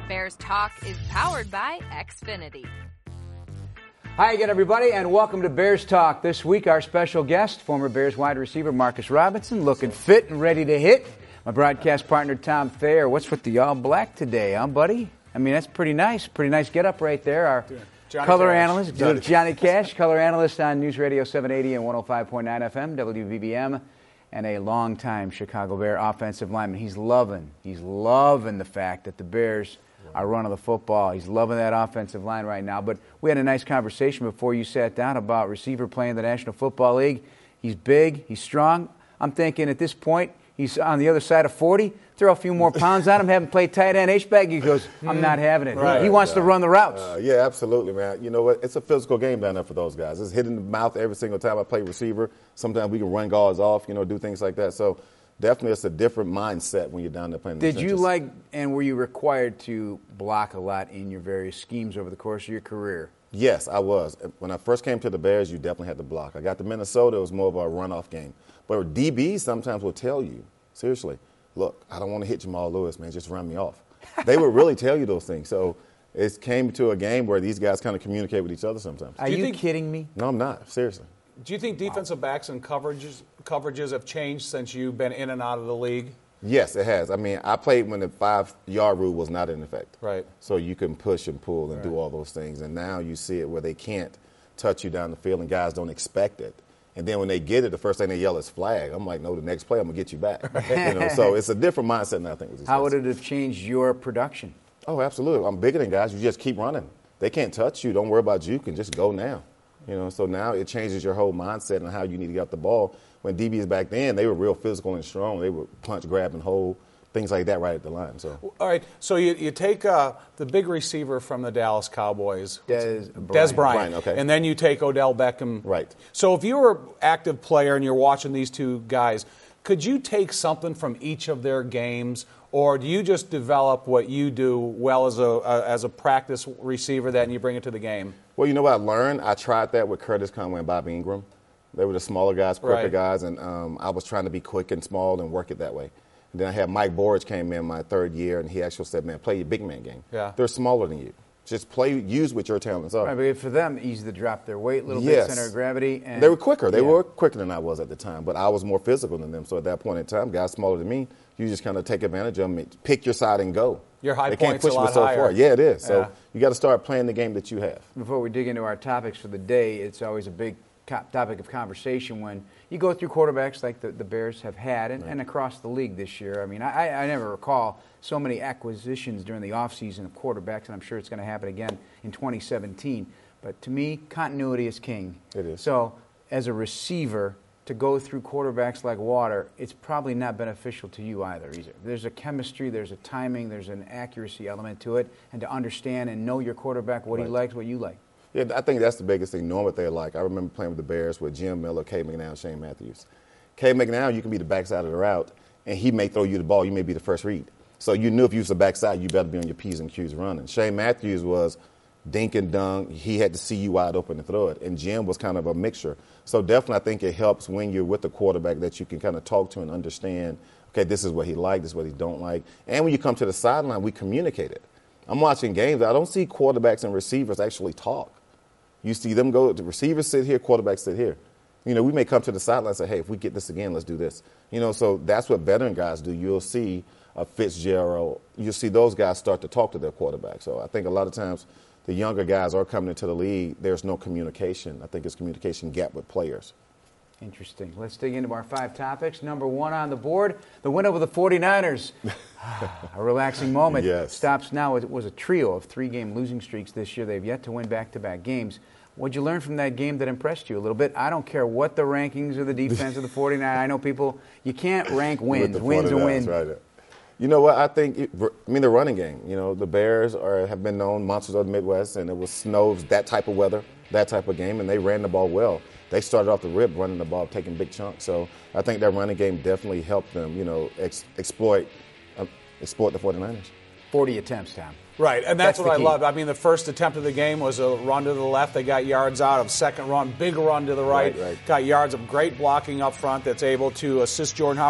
Bears Talk is powered by Xfinity. Hi again, everybody, and welcome to Bears Talk. This week, our special guest, former Bears wide receiver Marcus Robinson, looking fit and ready to hit. My broadcast partner, Tom Thayer. What's with the all-black today, huh, buddy? I mean, that's pretty nice. Pretty nice get-up right there. Our color analyst, Johnny Cash, color analyst on News Radio 780 and 105.9 FM, WVBM, and a longtime Chicago Bear offensive lineman. He's loving the fact that the Bears are running the football. He's loving that offensive line right now. But we had a nice conversation before you sat down about receiver playing the National Football League. He's big. He's strong. I'm thinking at this point, he's on the other side of 40. Throw a few more pounds on him, have him play tight end H-back. He goes, I'm not having it. Right. He wants to run the routes. Yeah, absolutely, man. You know what? It's a physical game down there for those guys. It's hitting the mouth every single time I play receiver. Sometimes we can run guards off, do things like that. So definitely it's a different mindset when you're down there playing. Did you like, and were you required to block a lot in your various schemes over the course of your career? Yes, I was. When I first came to the Bears, you definitely had to block. I got to Minnesota, it was more of a runoff game. But DBs sometimes will tell you, seriously, look, I don't want to hit Jamal Lewis, man, just run me off. They would really tell you those things. So it came to a game where these guys kind of communicate with each other sometimes. Are you kidding me? No, I'm not. Seriously. Do you think defensive backs and coverages have changed since you've been in and out of the league? Yes, it has. I mean, I played when the 5-yard rule was not in effect. Right. So you can push and pull and do all those things. And now you see it where they can't touch you down the field and guys don't expect it. And then when they get it, the first thing they yell is flag. I'm like, no, the next play I'm going to get you back. So it's a different mindset now, I think. How would it have changed your production? Oh, absolutely. I'm bigger than guys. You just keep running. They can't touch you. Don't worry about you. You can just go now. So now it changes your whole mindset and how you need to get the ball. When DBs back then, they were real physical and strong. They would punch, grab, and hold, things like that right at the line. So all right. So you take the big receiver from the Dallas Cowboys, Dez Bryant, okay. And then you take Odell Beckham. Right. So if you were an active player and you're watching these two guys, could you take something from each of their games, or do you just develop what you do well as a practice receiver that and you bring it to the game? Well, you know what I learned? I tried that with Curtis Conway and Bob Ingram. They were the smaller guys, quicker guys, and I was trying to be quick and small and work it that way. And then I had Mike Borge came in my third year, and he actually said, man, play your big man game. Yeah. They're smaller than you. Just use what your talents are. Right, but for them, easy to drop their weight a little bit, center of gravity. And they were quicker. They were quicker than I was at the time, but I was more physical than them. So at that point in time, guys smaller than me, you just kind of take advantage of them, pick your side and go. Your high they point's can't push a lot me so higher. far. Yeah, it is. So you got to start playing the game that you have. Before we dig into our topics for the day, it's always a big topic of conversation when you go through quarterbacks like the Bears have had and across the league this year. I mean, I never recall so many acquisitions during the offseason of quarterbacks, and I'm sure it's going to happen again in 2017. But to me, continuity is king. It is. So as a receiver, to go through quarterbacks like water, it's probably not beneficial to you either. There's a chemistry, there's a timing, there's an accuracy element to it, and to understand and know your quarterback, what he likes, what you like. Yeah, I think that's the biggest thing, knowing what they're like. I remember playing with the Bears with Jim Miller, Cade McNown, Shane Matthews. Cade McNown, you can be the backside of the route, and he may throw you the ball. You may be the first read. So you knew if you was the backside, you better be on your P's and Q's running. Shane Matthews was dink and dunk. He had to see you wide open to throw it. And Jim was kind of a mixture. So definitely I think it helps when you're with the quarterback that you can kind of talk to and understand, okay, this is what he likes, this is what he don't like. And when you come to the sideline, we communicate it. I'm watching games. I don't see quarterbacks and receivers actually talk. You see them go, the receivers sit here, quarterbacks sit here. We may come to the sideline and say, hey, if we get this again, let's do this. So that's what veteran guys do. You'll see a Fitzgerald. You'll see those guys start to talk to their quarterback. So I think a lot of times the younger guys are coming into the league. There's no communication. I think it's communication gap with players. Interesting. Let's dig into our 5 topics. Number 1 on the board, the win over the 49ers. A relaxing moment. Yes. Stops now. It was a trio of 3-game losing streaks this year. They've yet to win back-to-back games. What'd you learn from that game that impressed you a little bit? I don't care what the rankings of the defense of the 49ers. I know people, you can't rank wins. Wins are wins. Right. You know what? I think, the running game. The Bears have been known monsters of the Midwest, and it was snows, that type of weather, that type of game, and they ran the ball well. They started off the rip running the ball, taking big chunks. So I think that running game definitely helped them, exploit the 49ers. 40 attempts, Tom. Right, and that's what I loved. I mean, the first attempt of the game was a run to the left. They got yards out of. Second run, big run to the right. Got yards of great blocking up front that's able to assist Jordan Howard.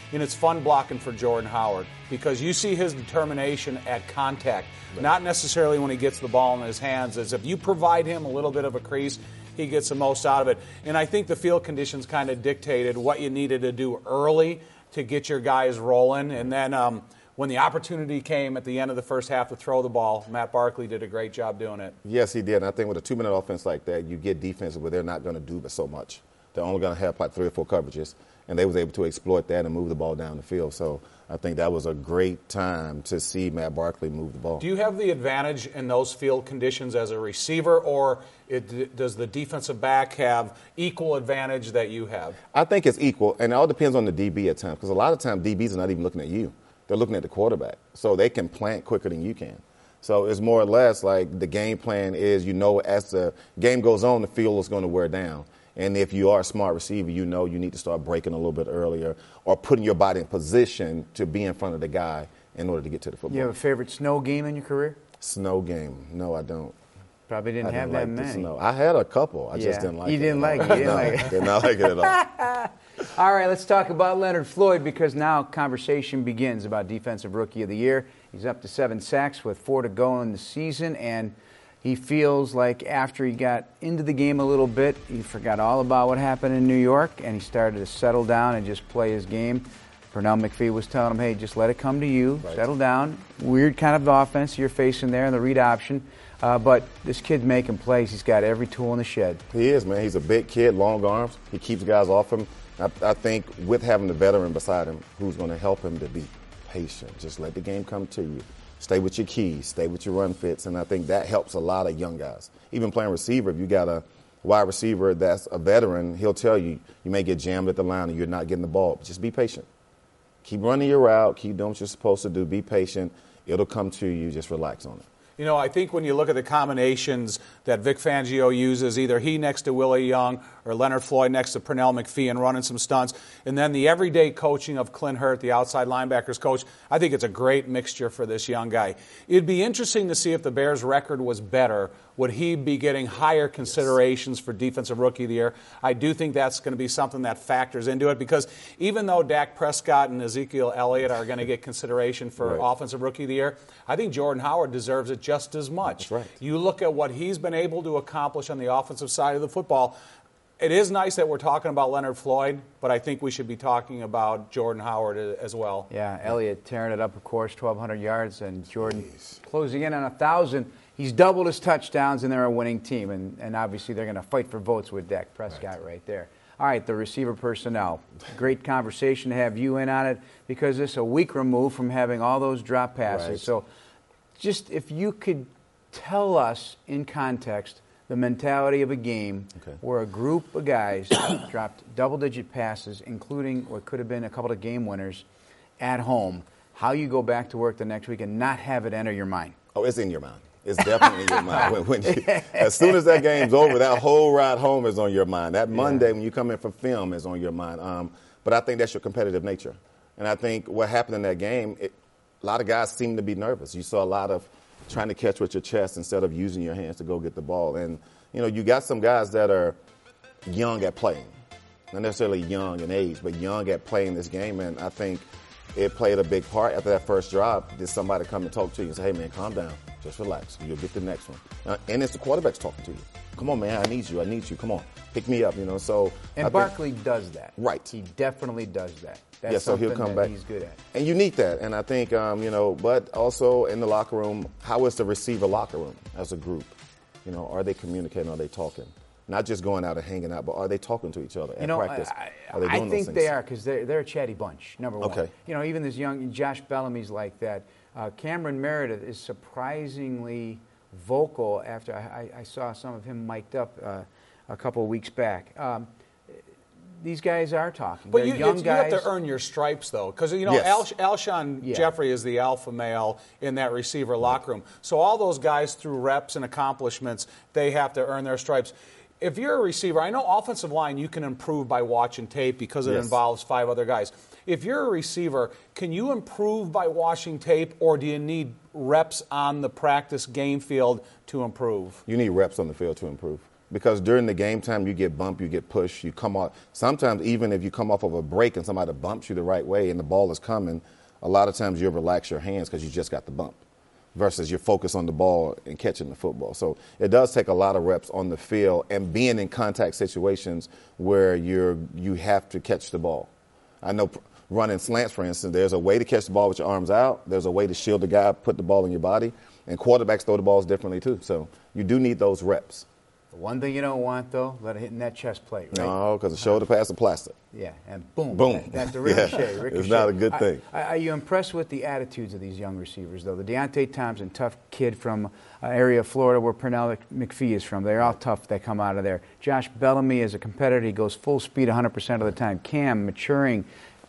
and it's fun blocking for Jordan Howard because you see his determination at contact, not necessarily when he gets the ball in his hands. As if you provide him a little bit of a crease, he gets the most out of it. And I think the field conditions kind of dictated what you needed to do early to get your guys rolling. And then when the opportunity came at the end of the first half to throw the ball, Matt Barkley did a great job doing it. Yes, he did. And I think with a 2-minute offense like that, you get defenses where they're not going to do but so much. They're only going to have like 3 or 4 coverages. And they was able to exploit that and move the ball down the field. So I think that was a great time to see Matt Barkley move the ball. Do you have the advantage in those field conditions as a receiver, or does the defensive back have equal advantage that you have? I think it's equal, and it all depends on the DB at times, because a lot of times DBs are not even looking at you. They're looking at the quarterback. So they can plant quicker than you can. So it's more or less like the game plan is, as the game goes on, the field is going to wear down. And if you are a smart receiver, you need to start breaking a little bit earlier or putting your body in position to be in front of the guy in order to get to the football. You have a favorite snow game in your career? Snow game? No, I don't. Probably didn't have that many. Snow. I had a couple. I just didn't like it. You didn't like it. You didn't like it. Did not like it at all. All right, let's talk about Leonard Floyd, because now conversation begins about Defensive Rookie of the Year. He's up to 7 sacks with 4 to go in the season, and he feels like after he got into the game a little bit, he forgot all about what happened in New York, and he started to settle down and just play his game. Pernell McPhee was telling him, hey, just let it come to you, settle down. Weird kind of offense you're facing there in the read option. But this kid's making plays. He's got every tool in the shed. He is, man. He's a big kid, long arms. He keeps guys off him. I think with having the veteran beside him who's going to help him to be patient, just let the game come to you. Stay with your keys, stay with your run fits, and I think that helps a lot of young guys. Even playing receiver, if you got a wide receiver that's a veteran, he'll tell you, you may get jammed at the line and you're not getting the ball. But just be patient. Keep running your route, keep doing what you're supposed to do, be patient. It'll come to you, just relax on it. You know, I think when you look at the combinations that Vic Fangio uses, either he next to Willie Young or Leonard Floyd next to Pernell McPhee and running some stunts, and then the everyday coaching of Clint Hurt, the outside linebackers coach, I think it's a great mixture for this young guy. It'd be interesting to see if the Bears' record was better. Would he be getting higher considerations for Defensive Rookie of the Year? I do think that's going to be something that factors into it, because even though Dak Prescott and Ezekiel Elliott are going to get consideration for Offensive Rookie of the Year, I think Jordan Howard deserves it just as much. That's right. You look at what he's been able to accomplish on the offensive side of the football. It is nice that we're talking about Leonard Floyd, but I think we should be talking about Jordan Howard as well. Yeah, Elliott tearing it up, of course, 1,200 yards, and Jordan closing in on 1,000. He's doubled his touchdowns, and they're a winning team. And obviously they're going to fight for votes with Dak Prescott right there. All right, the receiver personnel. Great conversation to have you in on it, because it's a week removed from having all those drop passes. Right. So just if you could tell us in context the mentality of a game where a group of guys dropped double-digit passes, including what could have been a couple of game winners at home, how you go back to work the next week and not have it enter your mind. Oh, it's in your mind. It's definitely in your mind. As soon as that game's over, that whole ride home is on your mind. That Monday when you come in for film is on your mind. But I think that's your competitive nature. And I think what happened in that game, a lot of guys seemed to be nervous. You saw a lot of trying to catch with your chest instead of using your hands to go get the ball. And, you got some guys that are young at playing. Not necessarily young in age, but young at playing this game. And I think it played a big part. After that first drop, did somebody come and talk to you and say, hey, man, calm down. Just relax. You'll get the next one. And it's the quarterbacks talking to you. Come on, man, I need you. Come on. Pick me up, So And Barkley does that. Right. He definitely does that. That's so he'll something come that back. he's good at. And you need that. And I think, but also in the locker room, how is the receiver locker room as a group? Are they communicating? Are they talking? Not just going out and hanging out, but are they talking to each other at practice? Are they doing I think those things? they are, because they're a chatty bunch, number one. Okay. Even this young Josh Bellamy's like that. Cameron Meredith is surprisingly vocal after I saw some of him mic'd up a couple of weeks back. These guys are talking. But They're you young guys. have to earn your stripes, though, because Yes. Alshon Jeffrey is the alpha male in that receiver locker room. So all those guys, through reps and accomplishments, they have to earn their stripes. If you're a receiver, I know offensive line you can improve by watching tape because it involves 5 other guys. If you're a receiver, can you improve by watching tape, or do you need reps on the practice game field to improve? You need reps on the field to improve. because during the game time, you get bumped, you get pushed, you come off. Sometimes even if you come off of a break and somebody bumps you the right way and the ball is coming, a lot of times you'll relax your hands because you just got the bump versus you're focused on the ball and catching the football. So it does take a lot of reps on the field and being in contact situations where you have to catch the ball. I know running slants, for instance, there's a way to catch the ball with your arms out. There's a way to shield the guy, put the ball in your body. And quarterbacks throw the balls differently, too. So you do need those reps. The one thing you don't want, though, let it hit in that chest plate, right? No, because the shoulder pass is plastic. Yeah, and boom. Boom. That's the ricochet. Yeah, Ricochet. it's not a good thing. Are you impressed with the attitudes of these young receivers, though? The Deontay Thompson, tough kid from an area of Florida where Pernell McPhee is from. They're all tough. They come out of there. Josh Bellamy is a competitor. He goes full speed 100% of the time. Cam maturing.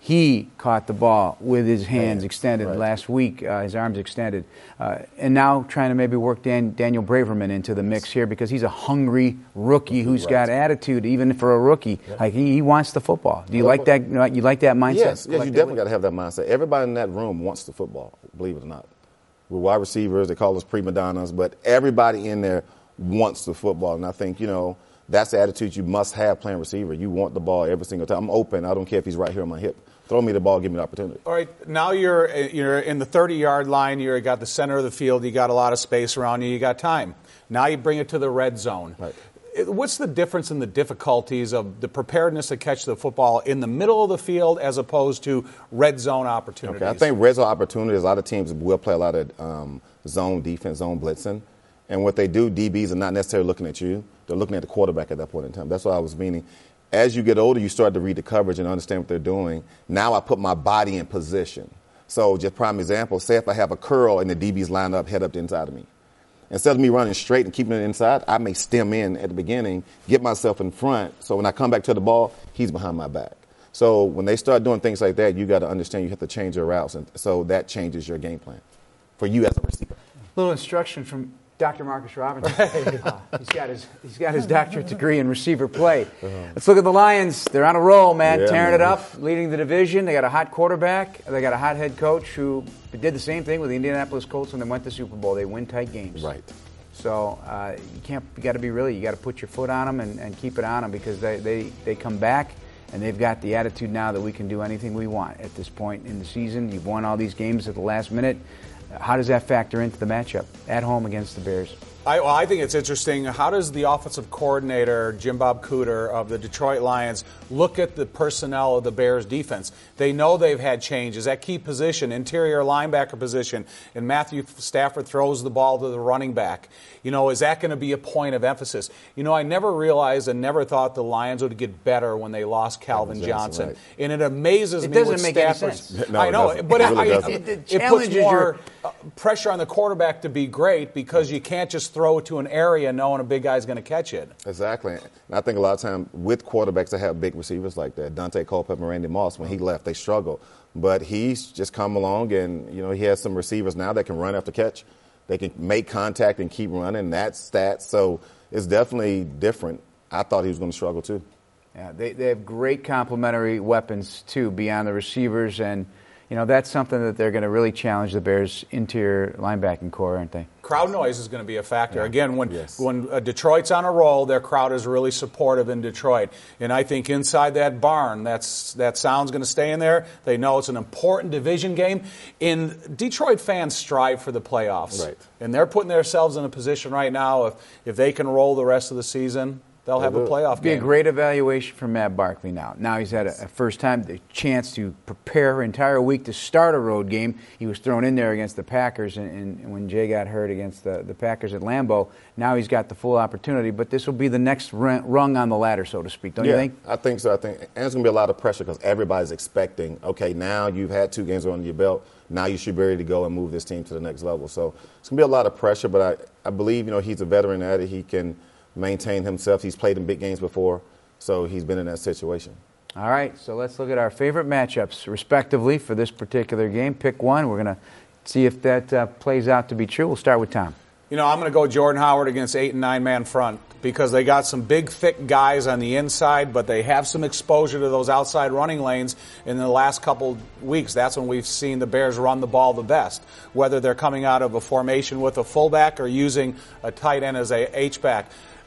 He caught the ball with his hands extended last week, his arms extended. And now trying to maybe work Daniel Braverman into the mix here because he's a hungry rookie who's got attitude, even for a rookie. Yeah. Like he wants the football. Do you like that? You like that mindset? Yes, you definitely got to have that mindset. Everybody in that room wants the football, believe it or not. We're wide receivers. They call us prima donnas. But everybody in there wants the football. And I think, that's the attitude you must have playing receiver. You want the ball every single time. I'm open. I don't care if he's right here on my hip. Throw me the ball, give me the opportunity. All right, now you're in the 30-yard line. You got the center of the field. You got a lot of space around you. You got time. Now you bring it to the red zone. Right. What's the difference in the difficulties of the preparedness to catch the football in the middle of the field as opposed to red zone opportunities? Okay, I think red zone opportunities, a lot of teams will play a lot of zone defense, zone blitzing. And what they do, DBs are not necessarily looking at you. They're looking at the quarterback at that point in time. That's what I was meaning. As you get older, you start to read the coverage and understand what they're doing. Now I put my body in position. So just prime example, say if I have a curl and the DB's lined up, head up the inside of me. Instead of me running straight and keeping it inside, I may stem in at the beginning, get myself in front. So when I come back to the ball, he's behind my back. So when they start doing things like that, you got to understand you have to change your routes. And so that changes your game plan for you as a receiver. Little instruction from Dr. Marcus Robinson. He's got his doctorate degree in receiver play. Let's look at the Lions. They're on a roll, man, tearing it up, leading the division. They got a hot quarterback. They got a hot head coach who did the same thing with the Indianapolis Colts when they went to the Super Bowl. They win tight games. Right. So you got to put your foot on them and keep it on them because they come back and they've got the attitude now that we can do anything we want at this point in the season. You've won all these games at the last minute. How does that factor into the matchup at home against the Bears? I think it's interesting. How does the offensive coordinator, Jim Bob Cooter of the Detroit Lions, look at the personnel of the Bears defense? They know they've had changes at key position, interior linebacker position, and Matthew Stafford throws the ball to the running back. Is that going to be a point of emphasis? I never realized and never thought the Lions would get better when they lost Calvin Johnson. Right. And it amazes me with Stafford. It doesn't make any sense. No, I know, but it puts more pressure on the quarterback to be great because you can't just throw it to an area knowing a big guy's going to catch it. Exactly. And I think a lot of times with quarterbacks that have big receivers like that, Dante Culpepper and Randy Moss, when he left, they struggled. But he's just come along and, he has some receivers now that can run after catch. They can make contact and keep running. That's stats. So it's definitely different. I thought he was going to struggle too. Yeah, they have great complementary weapons too beyond the receivers, and that's something that they're going to really challenge the Bears' interior linebacking core, aren't they? Crowd noise is going to be a factor. Yeah. Again, when Detroit's on a roll, their crowd is really supportive in Detroit. And I think inside that barn, that sound's going to stay in there. They know it's an important division game. And Detroit fans strive for the playoffs. Right. And they're putting themselves in a position right now, if they can roll the rest of the season, they'll have a playoff game. Be a great evaluation for Matt Barkley now. Now he's had a first time the chance to prepare an entire week to start a road game. He was thrown in there against the Packers, and when Jay got hurt against the Packers at Lambeau, now he's got the full opportunity. But this will be the next rung on the ladder, so to speak. Don't you think? I think so. And it's going to be a lot of pressure because everybody's expecting, okay, now you've had 2 games under your belt. Now you should be ready to go and move this team to the next level. So it's going to be a lot of pressure, but I believe, he's a veteran at it. He can maintain himself. He's played in big games before, so he's been in that situation. All right, so let's look at our favorite matchups, respectively, for this particular game. Pick one. We're going to see if that plays out to be true. We'll start with Tom. I'm going to go Jordan Howard against 8- and 9-man front because they got some big, thick guys on the inside, but they have some exposure to those outside running lanes in the last couple weeks. That's when we've seen the Bears run the ball the best, whether they're coming out of a formation with a fullback or using a tight end as a H-back.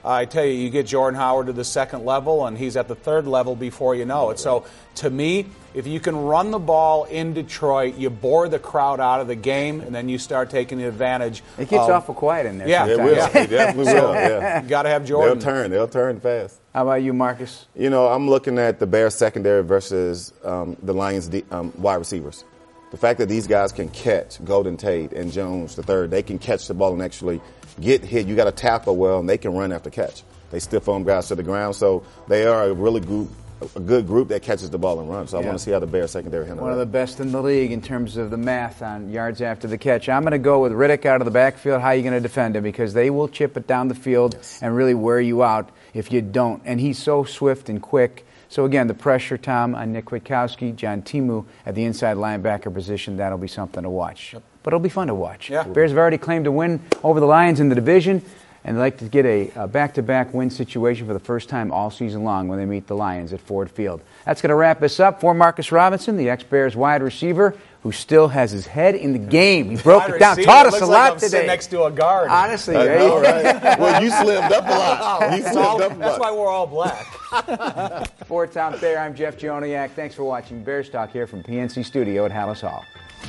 I tell you, you get Jordan Howard to the second level, and he's at the third level before you know it. So, to me, if you can run the ball in Detroit, you bore the crowd out of the game, and then you start taking advantage. It gets awful quiet in there. Yeah, It will. It definitely will. Yeah. You got to have Jordan. They'll turn fast. How about you, Marcus? I'm looking at the Bears secondary versus the Lions wide receivers. The fact that these guys can catch, Golden Tate and Jones the third, they can catch the ball and actually get hit. You got to tackle well, and they can run after catch. They stiff arm guys to the ground, so they are a good group that catches the ball and runs. So I want to see how the Bears secondary handle One that. of the best in the league in terms of the math on yards after the catch. I'm going to go with Riddick out of the backfield. How are you going to defend him? Because they will chip it down the field and really wear you out if you don't. And he's so swift and quick. So, again, the pressure, Tom, on Nick Kwiatkowski, John Timu at the inside linebacker position, that'll be something to watch. Yep. But it'll be fun to watch. Yeah. Bears have already claimed to win over the Lions in the division, and they'd like to get a back-to-back win situation for the first time all season long when they meet the Lions at Ford Field. That's going to wrap us up. For Marcus Robinson, the ex-Bears wide receiver, who still has his head in the game. He broke it down, taught us a lot today. Sitting next to a guard. Honestly, I know, right? Well, you slimmed up a lot. You slimmed up a lot. That's why we're all black. For Tom Thayer, I'm Jeff Joniak. Thanks for watching Bears Talk here from PNC Studio at Hallis Hall.